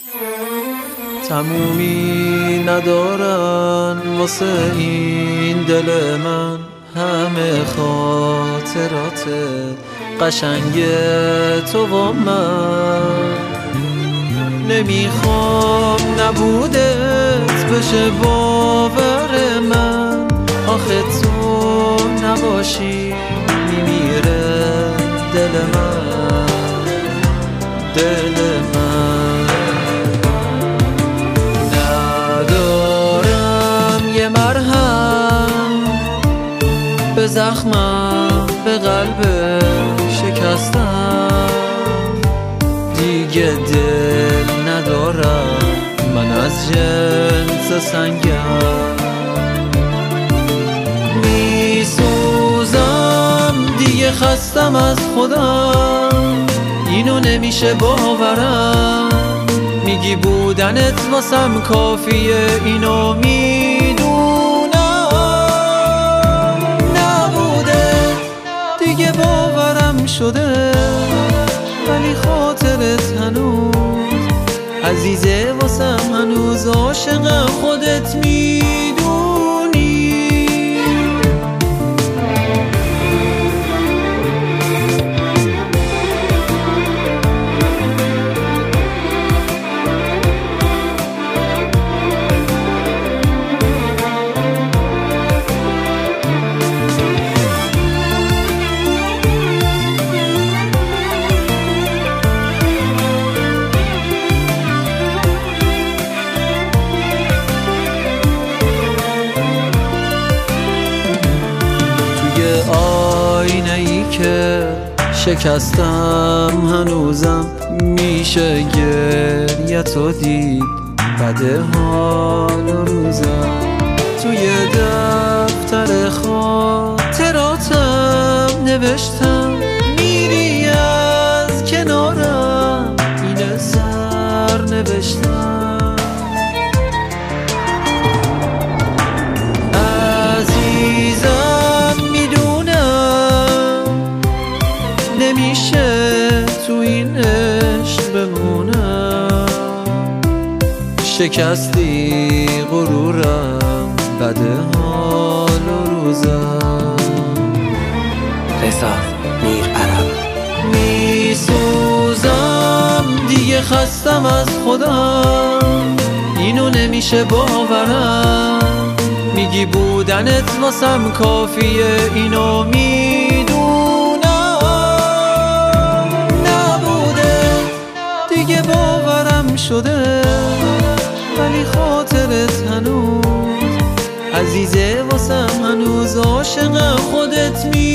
تمومی ندارن واسه این دل من، همه خاطرات قشنگ تو و من. نمیخوام نبودت بشه باور من، آخه تو نباشی میمیره دل من، دل من. ندارم یه مرهم به زخمم، به قلب شکستم، دیگه دل ندارم من از جنس سنگم. میسوزم دیگه خستم از خودم، اینو نمیشه باورم. میگی بودنت واسم کافیه، اینو میدونم. نبوده دیگه باورم شده، ولی خاطرت هنوز عزیزه واسم، هنوز عاشقم خودت میدونی. آینه ای که شکستم هنوزم میشه گریه تو دید، بده حال و روزم. توی دفتر خاطراتم نوشتم میری از کنارم، این سر نوشتم. نمیشه تو این عشق بمونم، شکستی غرورم، بده حال و روزم. رضا میر عرب. میسوزم دیگه خستم از خودم، اینو نمیشه باورم. میگی بودنت واسم کافیه، اینو دیگه باورم شده، ولی خاطرت هنوز عزیزه واسم، هنوز عاشقم خودت